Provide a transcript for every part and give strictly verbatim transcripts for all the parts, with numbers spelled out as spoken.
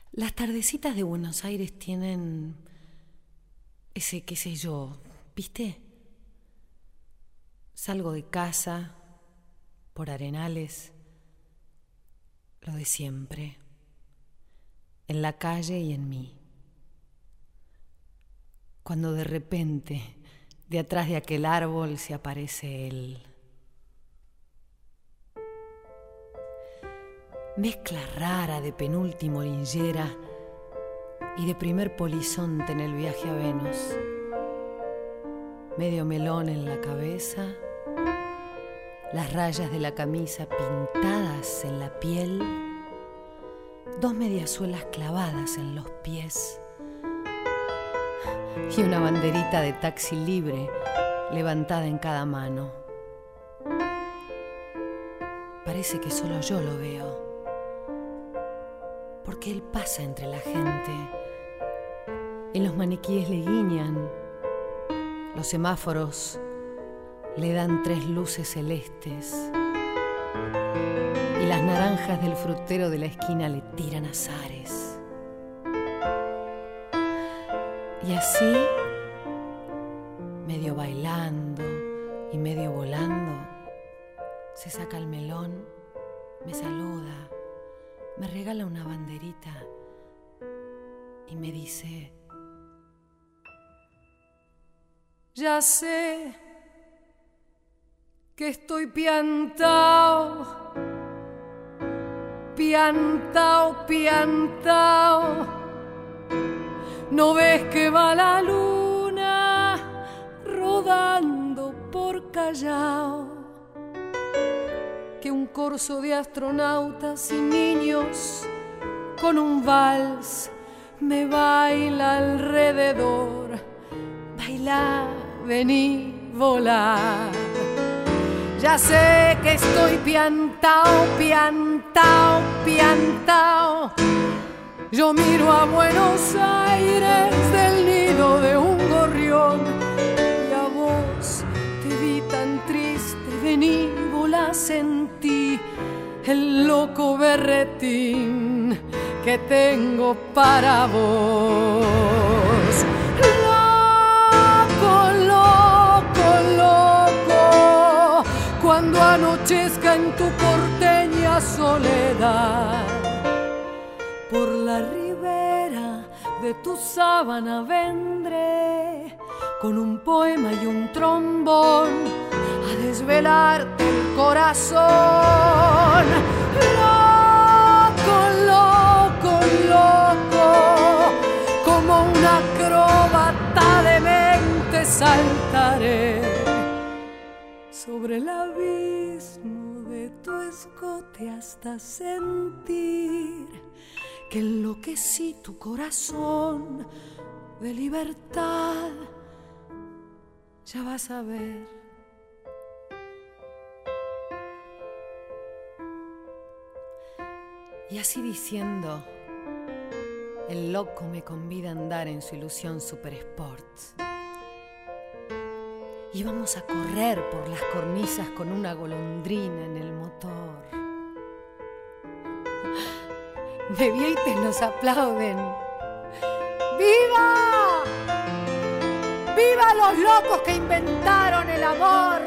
Las tardecitas de Buenos Aires tienen ese, qué sé yo, ¿viste? Salgo de casa, por Arenales, lo de siempre, en la calle y en mí. Cuando de repente, de atrás de aquel árbol se aparece él. Mezcla rara de penúltimo linchera y de primer polizonte en el viaje a Venus. Medio melón en la cabeza, las rayas de la camisa pintadas en la piel, dos mediasuelas clavadas en los pies y una banderita de taxi libre levantada en cada mano. Parece que solo yo lo veo, porque él pasa entre la gente. En los maniquíes le guiñan, los semáforos le dan tres luces celestes y las naranjas del frutero de la esquina le tiran azares. Y así, medio bailando y medio volando, se saca el melón, me saluda, me regala una banderita y me dice: ya sé que estoy piantao, piantao, piantao. ¿No ves que va la luna rodando por Callao? Que un corso de astronautas y niños con un vals me baila alrededor. Baila, vení, volar. Ya sé que estoy piantao, piantao, piantao. Yo miro a Buenos Aires del nido de un gorrión y a vos te vi tan triste. Vení, volá, sentí el loco berretín que tengo para vos. Loco, loco, loco, cuando anochezca en tu porteña soledad, por la ribera de tu sábana vendré con un poema y un trombón a desvelarte el corazón. Loco, loco, loco, como un acróbata demente saltaré sobre el abismo de tu escote hasta sentir que enloquecí tu corazón de libertad. Ya vas a ver. Y así diciendo, el loco me convida a andar en su ilusión super sport. Íbamos a correr por las cornisas con una golondrina en el motor. Bebietes nos aplauden. ¡Viva! ¡Viva los locos que inventaron el amor!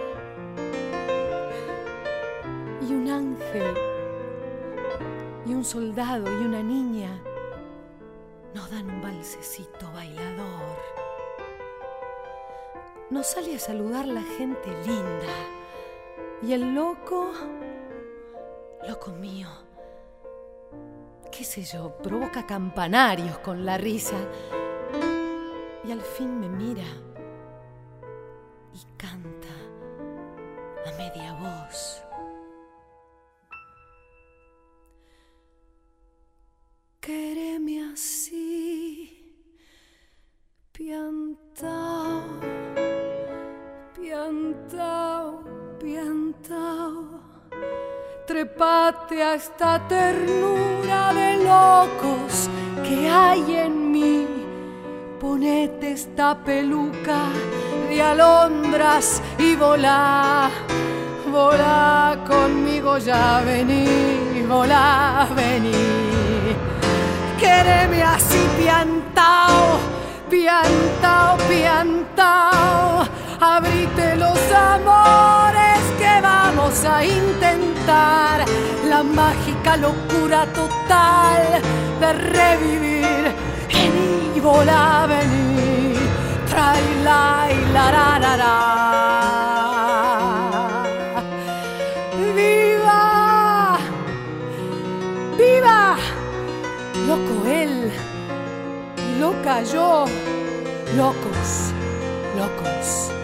Y un ángel y un soldado y una niña nos dan un valsecito bailador. Nos sale a saludar la gente linda y el loco, loco mío, qué sé yo, provoca campanarios con la risa y al fin me mira y canta a media voz. Quéreme así, piantao, piantao, piantao. Trepate a esta ternura de locos que hay en mí. Ponete esta peluca de alondras y volá, volá conmigo ya, vení, volá, vení. Y así piantao, piantao, piantao, abrite los amores que vamos a intentar la mágica locura total de revivir. Vení, volá, vení, traila y la ra ra ra. ¡Viva! ¡Viva! Loco él, loca yo, locos, locos.